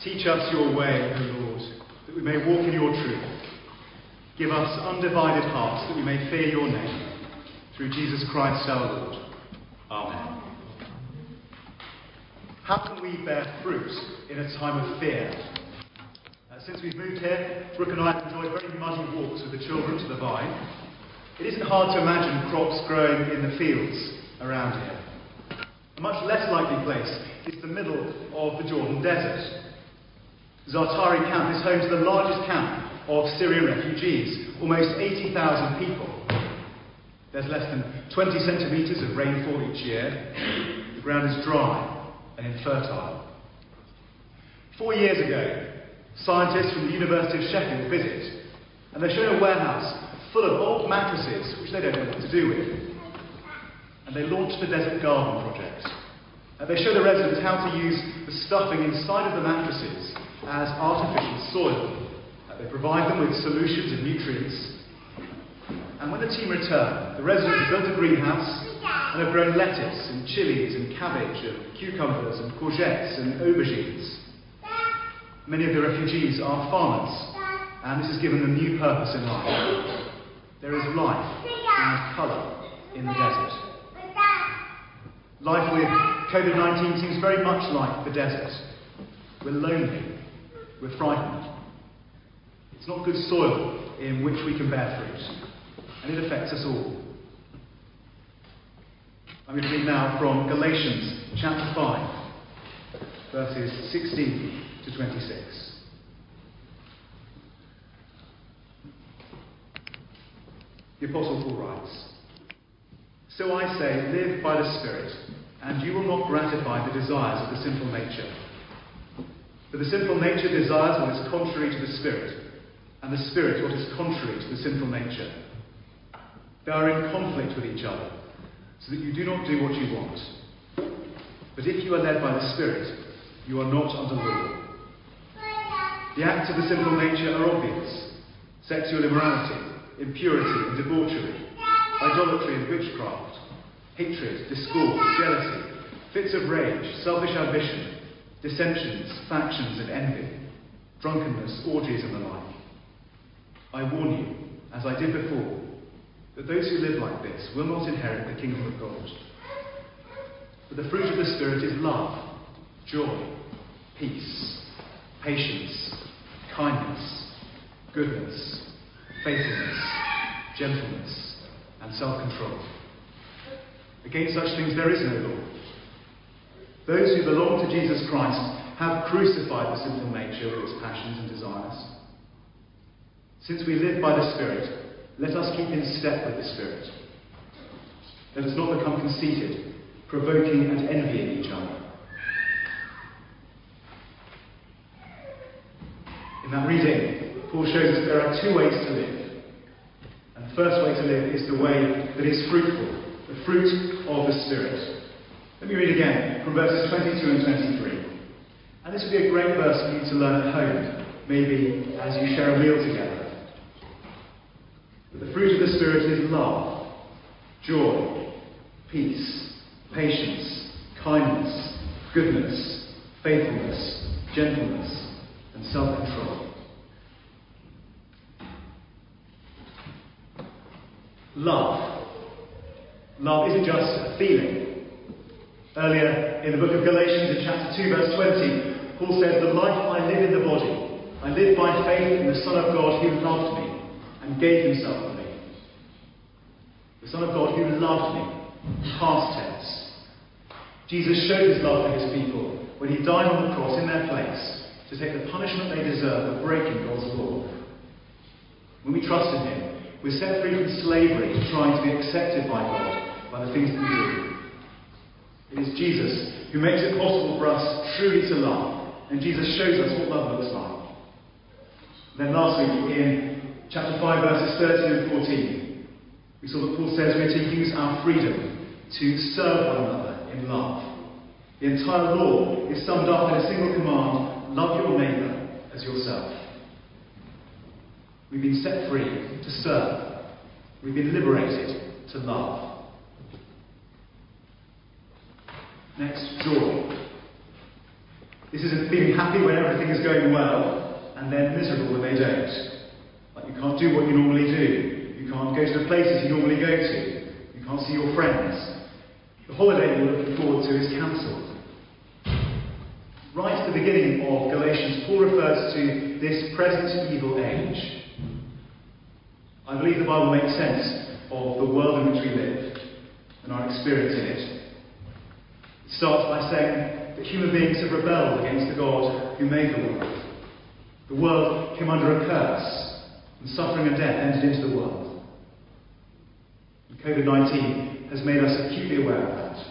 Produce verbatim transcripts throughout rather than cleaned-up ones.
Teach us your way, O Lord, that we may walk in your truth. Give us undivided hearts that we may fear your name. Through Jesus Christ our Lord. Amen. How can we bear fruit in a time of fear? Uh, since we've moved here, Brooke and I have enjoyed very muddy walks with the children to the vine. It isn't hard to imagine crops growing in the fields around here. A much less likely place is the middle of the Jordan Desert. Zaatari camp is home to the largest camp of Syrian refugees, almost eighty thousand people. There's less than twenty centimetres of rainfall each year. The ground is dry and infertile. Four years ago, scientists from the University of Sheffield visit, and they're shown a warehouse full of old mattresses which they don't know what to do with. And they launched the Desert Garden Project. And they show the residents how to use the stuffing inside of the mattresses as artificial soil. Uh, they provide them with solutions of nutrients. And when the team return, the residents have built a greenhouse and have grown lettuce and chilies and cabbage and cucumbers and courgettes and aubergines. Many of the refugees are farmers, and this has given them new purpose in life. There is life and colour in the desert. Life with covid nineteen seems very much like the desert. We're lonely. We're frightened. It's not good soil in which we can bear fruit, and it affects us all. I'm going to read now from Galatians chapter five, verses sixteen to twenty-six. The Apostle Paul writes, "So I say, live by the Spirit, and you will not gratify the desires of the sinful nature. For the sinful nature desires what is contrary to the Spirit, and the Spirit what is contrary to the sinful nature. They are in conflict with each other, so that you do not do what you want. But if you are led by the Spirit, you are not under law. The acts of the sinful nature are obvious: sexual immorality, impurity and debauchery, idolatry and witchcraft, hatred, discord, jealousy, fits of rage, selfish ambition, dissensions, factions and envy, drunkenness, orgies and the like. I warn you, as I did before, that those who live like this will not inherit the kingdom of God. But the fruit of the Spirit is love, joy, peace, patience, kindness, goodness, faithfulness, gentleness, and self-control. Against such things there is no law. Those who belong to Jesus Christ have crucified the sinful nature with its passions and desires. Since we live by the Spirit, let us keep in step with the Spirit. Let us not become conceited, provoking and envying each other." In that reading, Paul shows us there are two ways to live. And the first way to live is the way that is fruitful, the fruit of the Spirit. Let me read again from verses twenty-two and twenty-three. And this would be a great verse for you to learn at home, maybe as you share a meal together. But the fruit of the Spirit is love, joy, peace, patience, kindness, goodness, faithfulness, gentleness, and self-control. Love. Love isn't just a feeling. Earlier in the book of Galatians, in chapter two, verse twenty, Paul says, "The life I live in the body, I live by faith in the Son of God who loved me and gave himself for me." The Son of God who loved me, past tense. Jesus showed his love for his people when he died on the cross in their place to take the punishment they deserve for breaking God's law. When we trust in him, we're set free from slavery to trying to be accepted by God by the things that we do. It is Jesus who makes it possible for us truly to love, and Jesus shows us what love looks like. Then lastly, in chapter five, verses thirteen and fourteen, we saw that Paul says we're to use our freedom to serve one another in love. The entire law is summed up in a single command: love your neighbour as yourself. We've been set free to serve. We've been liberated to love. Next, joy. This isn't feeling happy when everything is going well, and then miserable when they don't. Like you can't do what you normally do. You can't go to the places you normally go to. You can't see your friends. The holiday you're looking forward to is cancelled. Right at the beginning of Galatians, Paul refers to this present evil age. I believe the Bible makes sense of the world in which we live and our experience in it. It starts by saying that human beings have rebelled against the God who made the world. The world came under a curse, and suffering and death entered into the world. And covid nineteen has made us acutely aware of that.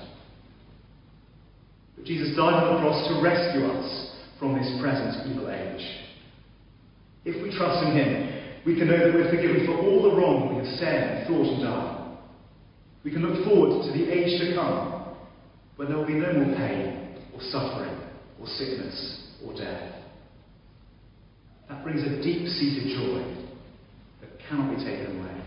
But Jesus died on the cross to rescue us from this present evil age. If we trust in him, we can know that we're forgiven for all the wrong we have said, thought and done. We can look forward to the age to come, when there will be no more pain, or suffering, or sickness, or death. That brings a deep-seated joy that cannot be taken away.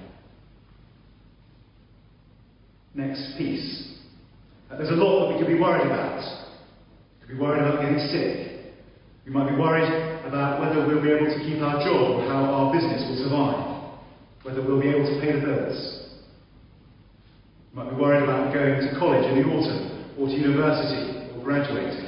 Next, peace. Uh, there's a lot that we could be worried about. We could be worried about getting sick. We might be worried about whether we'll be able to keep our job or how our business will survive, whether we'll be able to pay the bills. We might be worried about going to college in the autumn, or to university, or graduating.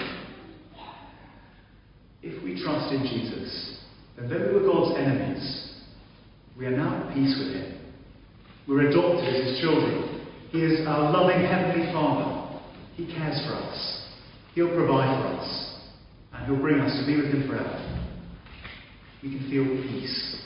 If we trust in Jesus, then though we were God's enemies, we are now at peace with him. We're adopted as his children. He is our loving heavenly Father. He cares for us. He'll provide for us. And he'll bring us to be with him forever. We can feel peace.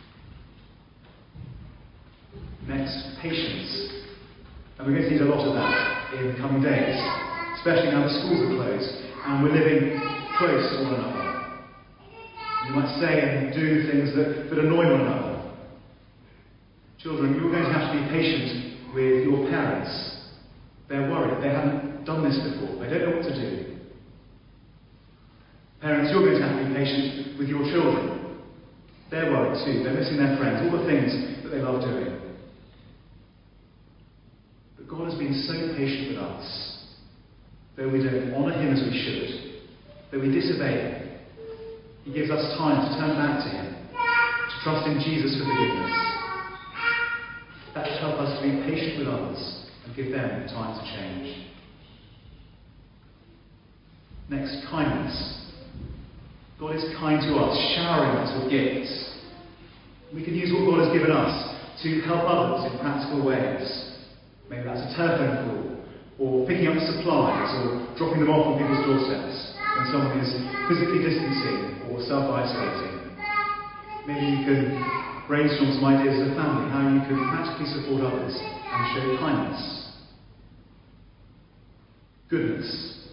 Next, patience. And we're going to need a lot of that in the coming days, especially now the schools are closed and we're living close to one another. We might say and do things that, that annoy one another. Children, you're going to have to be patient with your parents. They're worried. They haven't done this before. They don't know what to do. Parents, you're going to have to be patient with your children. They're worried too. They're missing their friends, all the things that they love doing. But God has been so patient with us. Though we don't honour him as we should, though we disobey him, he gives us time to turn back to him, to trust in Jesus for forgiveness. That should help us to be patient with others and give them time to change. Next, kindness. God is kind to us, showering us with gifts. We can use what God has given us to help others in practical ways. Maybe that's a telephone call, or picking up supplies, or dropping them off on people's doorsteps when someone is physically distancing or self-isolating. Maybe you can brainstorm some ideas as a family how you can practically support others and show kindness. Goodness.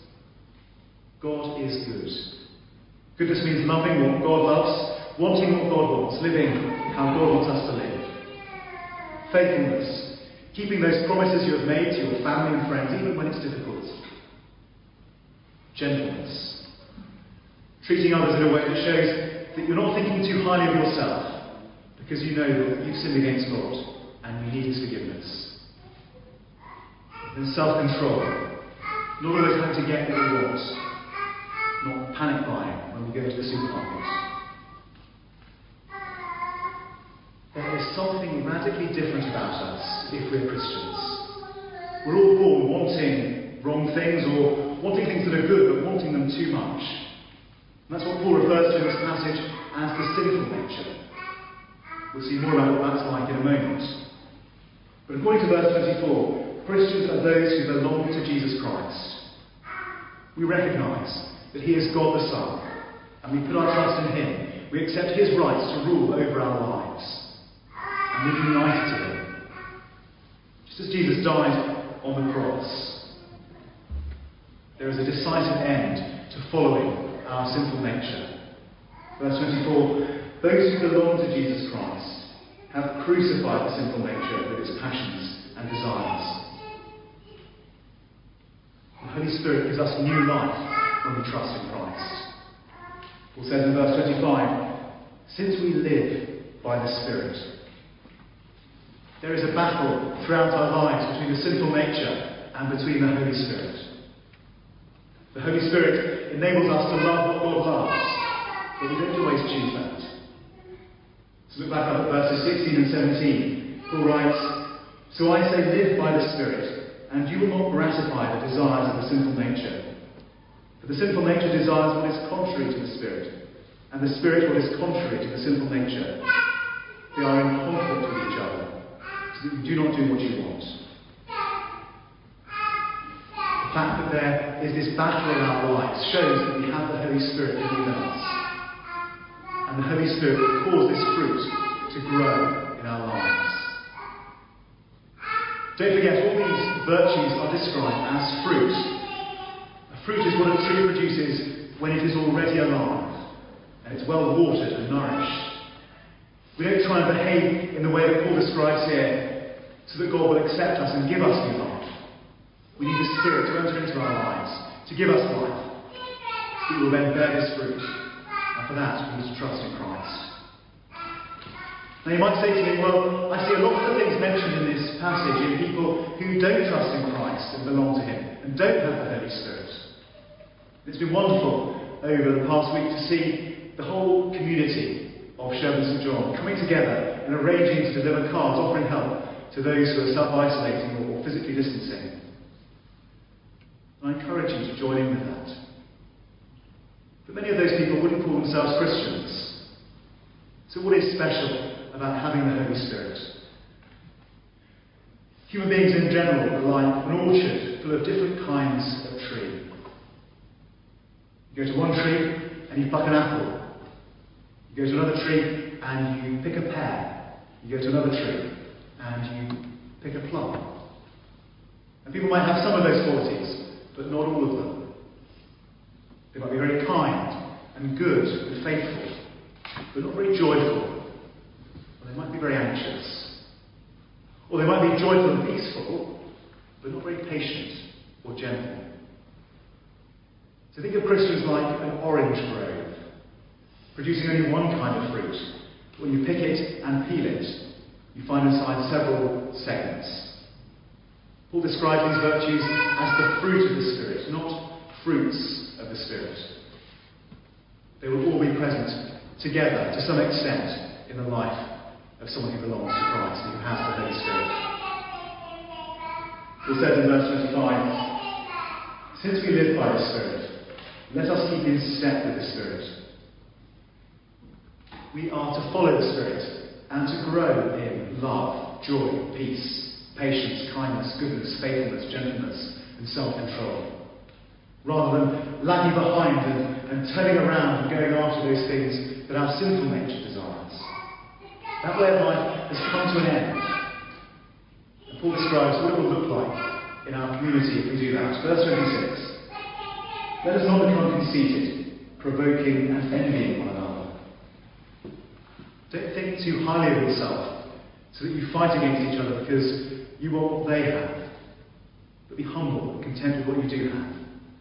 God is good. Goodness means loving what God loves, wanting what God wants, living how God wants us to live. Faithfulness. Keeping those promises you have made to your family and friends, even when it's difficult. Gentleness. Treating others in a way that shows that you're not thinking too highly of yourself, because you know that you've sinned against God and you need his forgiveness. And self-control. Not always having to get what we want. Not panic buying when we go to the supermarket. There is something radically different about us if we're Christians. We're all born wanting wrong things, or wanting things that are good but wanting them too much. And that's what Paul refers to in this passage as the sinful nature. We'll see more about what that's like in a moment. But according to verse twenty-four, Christians are those who belong to Jesus Christ. We recognise that he is God the Son, and we put our trust in him. We accept his rights to rule over our lives, and we're united to him. Just as Jesus died on the cross, there is a decisive end to following our sinful nature. Verse twenty-four, those who belong to Jesus Christ have crucified the sinful nature with its passions and desires. The Holy Spirit gives us new life when we trust in Christ. Paul says in verse twenty-five, since we live by the Spirit, there is a battle throughout our lives between the sinful nature and between the Holy Spirit. The Holy Spirit enables us to love what God loves, but we don't always choose that. So look back up at verses sixteen and seventeen. Paul writes, "So I say, live by the Spirit, and you will not gratify the desires of the sinful nature. For the sinful nature desires what is contrary to the Spirit, and the Spirit what is contrary to the sinful nature. They are in conflict with each other, so that you do not do what you want." The fact that there is this battle in our lives shows that we have the Holy Spirit within us. And the Holy Spirit will cause this fruit to grow in our lives. Don't forget, all these virtues are described as fruit. A fruit is what a tree produces when it is already alive, and it's well watered and nourished. We don't try and behave in the way that Paul describes here so that God will accept us and give us new life. We need the Spirit to enter into our lives, to give us life. We will then bear this fruit. And for that, we need to trust in Christ. Now you might say to me, well, I see a lot of the things mentioned in this passage in people who don't trust in Christ and belong to Him and don't have the Holy Spirit. It's been wonderful over the past week to see the whole community of Sherburn St John coming together and arranging to deliver cards offering help to those who are self-isolating or physically distancing. I encourage you to join in with that. But many of those people wouldn't call themselves Christians. So what is special about having the Holy Spirit? Human beings in general are like an orchard full of different kinds of tree. You go to one tree and you pluck an apple. You go to another tree and you pick a pear. You go to another tree and you pick a plum. And people might have some of those qualities, but not all of them. They might be very kind and good and faithful, but not very joyful. Or they might be very anxious. Or they might be joyful and peaceful, but not very patient or gentle. So think of Christians like an orange grove, producing only one kind of fruit. When you pick it and peel it, you find inside several segments. Paul describes these virtues as the fruit of the Spirit, not fruits of the Spirit. They will all be present together to some extent in the life of someone who belongs to Christ and who has the Holy Spirit. Paul says in verse twenty-five, "Since we live by the Spirit, let us keep in step with the Spirit." We are to follow the Spirit and to grow in love, joy, peace, patience, kindness, goodness, faithfulness, gentleness, and self-control. Rather than lagging behind and, and turning around and going after those things that our sinful nature desires. That way of life has come to an end. And Paul describes what it will look like in our community if we do that. Verse twenty-six. "Let us not become conceited, provoking and envying one another." Don't think too highly of yourself so that you fight against each other because you want what they have. But be humble and content with what you do have.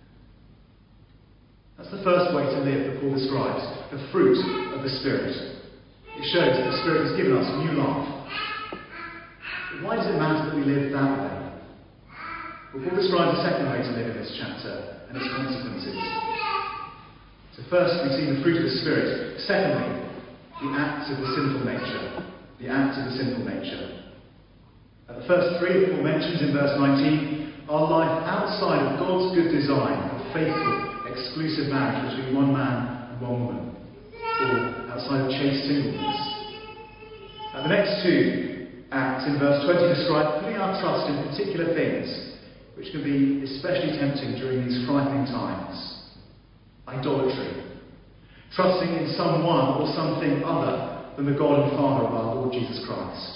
That's the first way to live that Paul describes, the fruit of the Spirit. It shows that the Spirit has given us new life. But why does it matter that we live that way? Well, Paul describes a second way to live in this chapter and its consequences. So first we've seen the fruit of the Spirit. Secondly, the acts of the sinful nature. The acts of the sinful nature. Uh, the first three that Paul mentions in verse nineteen are life outside of God's good design of faithful, exclusive marriage between one man and one woman, or outside of chaste singleness. Uh, the next two acts in verse twenty describe putting our trust in particular things, which can be especially tempting during these frightening times. Idolatry. Trusting in someone or something other than the God and Father of our Lord Jesus Christ.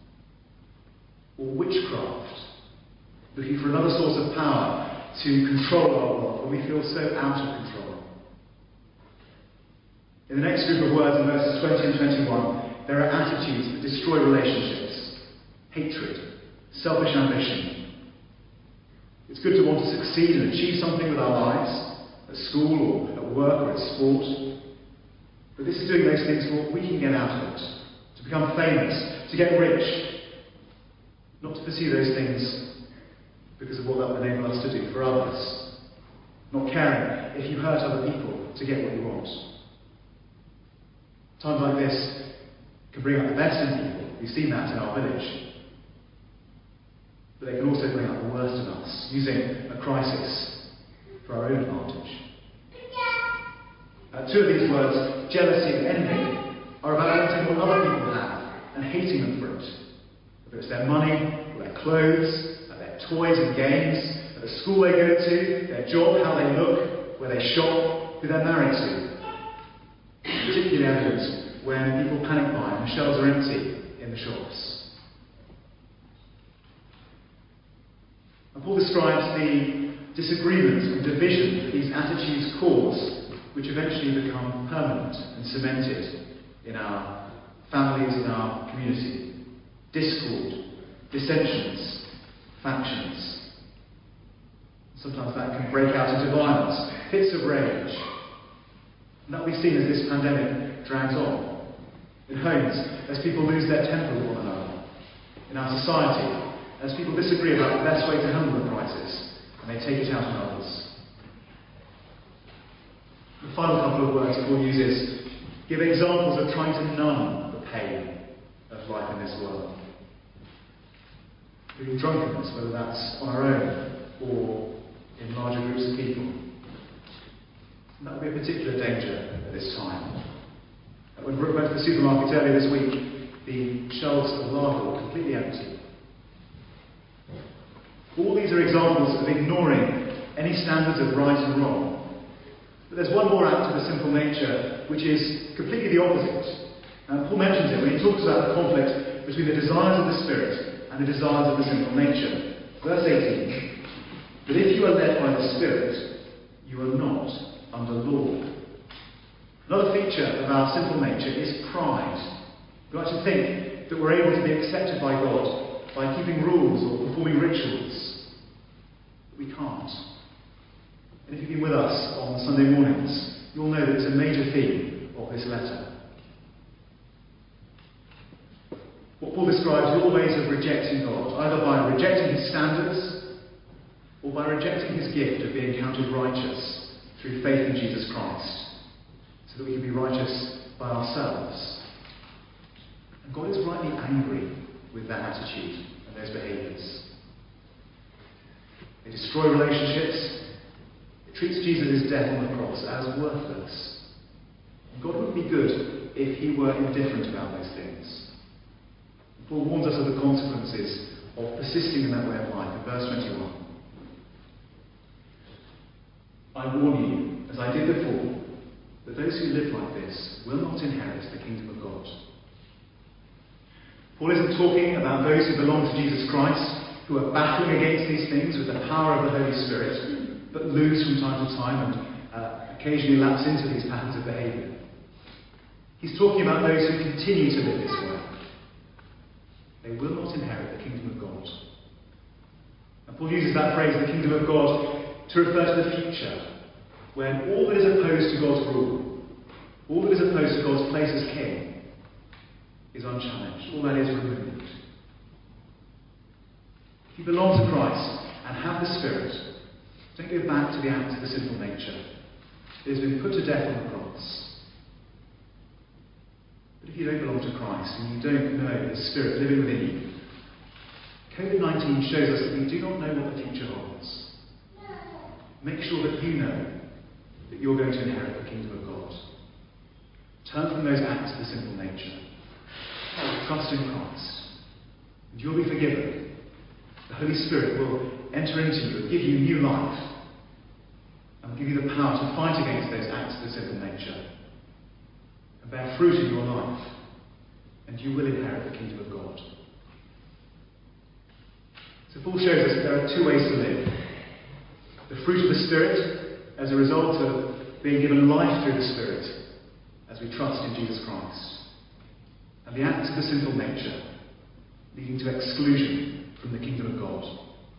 Or witchcraft, looking for another source of power to control our world when we feel so out of control. In the next group of words in verses twenty and twenty-one, there are attitudes that destroy relationships, hatred, selfish ambition. It's good to want to succeed and achieve something with our lives, at school or at work or at sport. But this is doing those things for what we can get out of it, to become famous, to get rich. Not to pursue those things because of what that will enable us to do for others. Not caring if you hurt other people to get what you want. Times like this can bring out the best in people. We've seen that in our village. But they can also bring out the worst in us, using a crisis for our own advantage. Uh, two of these words, jealousy and envy, are about wanting what other people have and hating them for it. Whether it's their money, or their clothes, or their toys and games, or the school they go to, their job, how they look, where they shop, who they're married to. Particularly evident when people panic buy and the shelves are empty in the shops. And Paul describes the disagreement and division that these attitudes cause, which eventually become permanent and cemented in our families, in our community. Discord, dissensions, factions. Sometimes that can break out into violence, fits of rage. And that will be seen as this pandemic drags on. In homes, as people lose their temper with one another. In our society, as people disagree about the best way to handle the crisis, and they take it out on others. The final couple of words Paul uses give examples of trying to numb the pain of life in this world. Including drunkenness, whether that's on our own or in larger groups of people. And that would be a particular danger at this time. When Brooke went to the supermarket earlier this week, the shelves of lager were completely empty. All these are examples of ignoring any standards of right and wrong. But there's one more act of the sinful nature which is completely the opposite. And Paul mentions it when he talks about the conflict between the desires of the Spirit and the desires of the sinful nature. Verse eighteen. But if you are led by the Spirit, you are not under law. Another feature of our sinful nature is pride. We like to think that we're able to be accepted by God by keeping rules or performing rituals. But we can't. And if you've been with us on Sunday mornings, you'll know that it's a major theme of this letter. What Paul describes are all ways of rejecting God, either by rejecting his standards or by rejecting his gift of being counted righteous through faith in Jesus Christ, so that we can be righteous by ourselves. And God is rightly angry with that attitude and those behaviours. They destroy relationships. It treats Jesus' death on the cross as worthless. And God wouldn't be good if he were indifferent about those things. Paul warns us of the consequences of persisting in that way of life in verse twenty-one. I warn you, as I did before, that those who live like this will not inherit the kingdom of God. Paul isn't talking about those who belong to Jesus Christ, who are battling against these things with the power of the Holy Spirit, but lose from time to time and uh, occasionally lapse into these patterns of behaviour. He's talking about those who continue to live this way. They will not inherit the kingdom of God. And Paul uses that phrase, the kingdom of God, to refer to the future, when all that is opposed to God's rule, all that is opposed to God's place as king, is unchallenged. All that is removed. If you belong to Christ and have the Spirit, don't go back to the acts of the sinful nature. It has been put to death on the cross. But if you don't belong to Christ and you don't know the Spirit living within you, covid nineteen shows us that we do not know what the future holds. Make sure that you know that you're going to inherit the kingdom of God. Turn from those acts of the sinful nature. Trust in Christ. And you'll be forgiven. The Holy Spirit will enter into you and give you new life. And will give you the power to fight against those acts of the sinful nature. And bear fruit in your life. And you will inherit the kingdom of God. So Paul shows us that there are two ways to live. The fruit of the Spirit as a result of being given life through the Spirit as we trust in Jesus Christ. And the acts of the sinful nature leading to exclusion from the kingdom of God.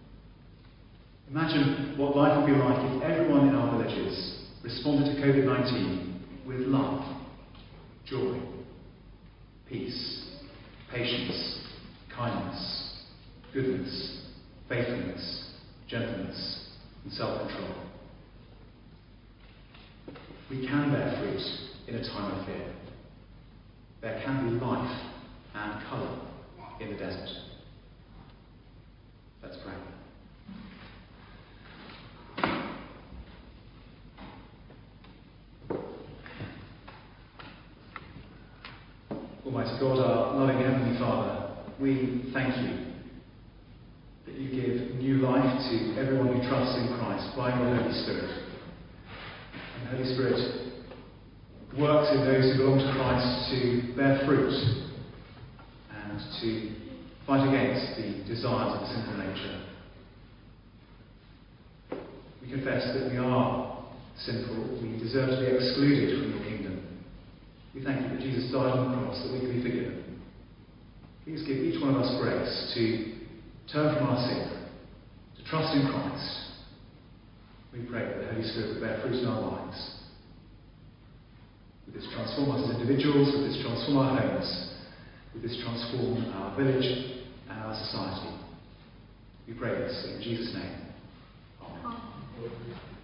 Imagine what life would be like if everyone in our villages responded to covid nineteen with love, joy, peace, patience, kindness, goodness, faithfulness, gentleness, and self-control. we can bear fruit in a time of fear. There can be life and colour in the desert. Let's pray. Almighty God, our loving Heavenly Father, we thank you that you give new life to everyone who trusts in Christ by your Holy Spirit. And the Holy Spirit works in those who belong to Christ to bear fruit and to fight against the desires of the sinful nature. We confess that we are sinful, we deserve to be excluded from your kingdom. We thank you that Jesus died on the cross that we can be forgiven. Please give each one of us grace to turn from our sin, to trust in Christ. We pray that the Holy Spirit will bear fruit in our lives. Would this transform us as individuals? Would this transform our homes? Would this transform our village and our society? We pray this in Jesus' name. Amen. Amen.